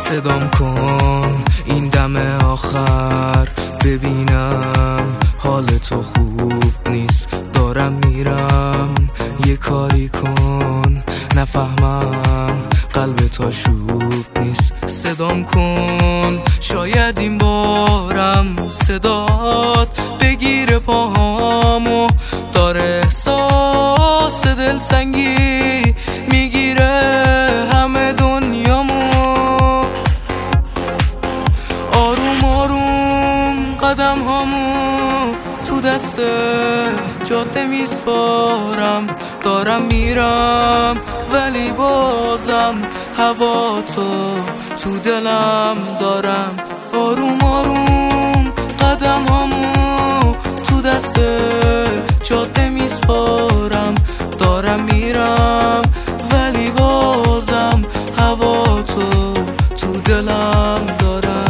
صدام کن این دم آخر، ببینم حال تو خوب نیست. دارم میرم یه کاری کن، نفهمم قلب تا شوب نیست. صدام کن شاید این بارم صدات بگیره پاهامو، داره احساس دلتنگی میگیره همه دنیامو. آروم آروم قدم هامو تو دست جاده میسپارم، دارم میرم ولی بازم هوا تو دلم دارم. آروم آروم قدم هامو تو دست جاده میسپارم، دارم میرم ولی بازم هوا تو دلم دارم.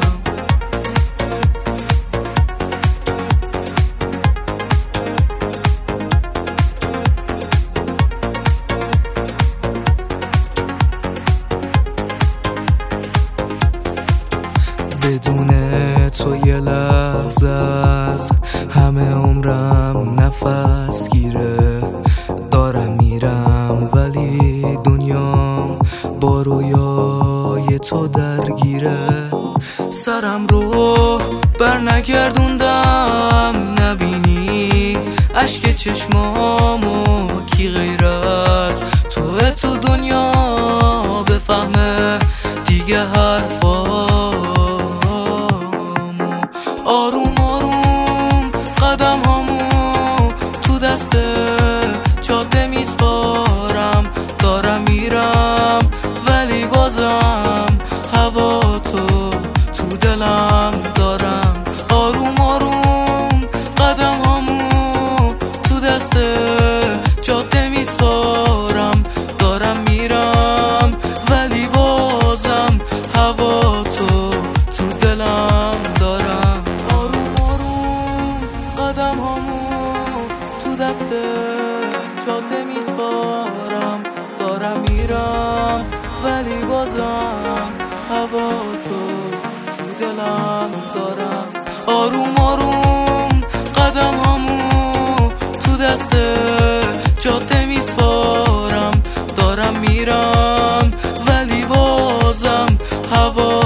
بدون تو یه لحظه از همه عمرم نفس گیره. دارم میرم ولی دنیام با رویای تو درگیره. سرم رو بر نگردوندم نبینی اشک چشمامو، کی غیر از توه تو دنیا بفهمه دیگه حرفامو. آروم آروم قدم هامو تو دست جاده میسپارم، دارم میرم ولی بازم هوا تو دلم دارم. آروم آروم قدم هامو تو دست جاده میسپارم، دارم میرم ولی بازم هوا تو دلم دارم. آروم آروم قدم هامو تو دست جاده میسپارم، دارم میرم ولی بازم هوا تو دلم دارم. آروم آروم قدم هامو تو دست جاده میسپارم، دارم میرم ولی بازم هوا